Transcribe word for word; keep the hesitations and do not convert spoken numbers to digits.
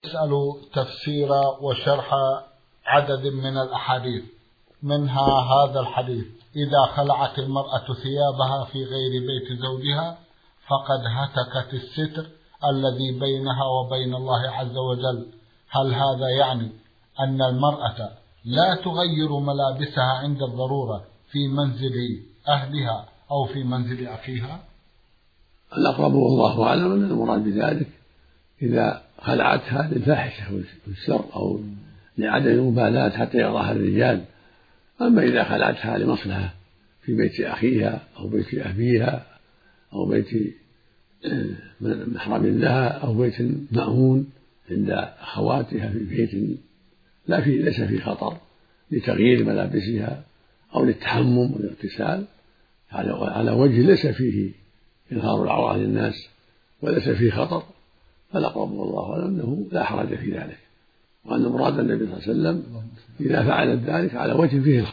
يسأل تفسير وشرح عدد من الأحاديث، منها هذا الحديث: إذا خلعت المرأة ثيابها في غير بيت زوجها فقد هتكت الستر الذي بينها وبين الله عز وجل. هل هذا يعني أن المرأة لا تغير ملابسها عند الضرورة في منزل أهلها أو في منزل أخيها؟ الأقرب والله أعلم أن المراد بذلك إذا خلعتها للفاحشة والشر أو لعدم المبالاة حتى يراها الرجال. أما إذا خلعتها لمصلحة في بيت أخيها أو بيت أبيها أو بيت محرم لها أو بيت مأمون عند أخواتها في بيت لا فيه ليس فيه خطر لتغيير ملابسها أو للتحمم والاغتسال على وجه ليس فيه إظهار العورة للناس وليس فيه خطر، فالأقرب والله أعلم أنه لا حرج في ذلك، وأن مراد النبي صلى الله عليه وسلم إذا فعلت ذلك على وجه فيه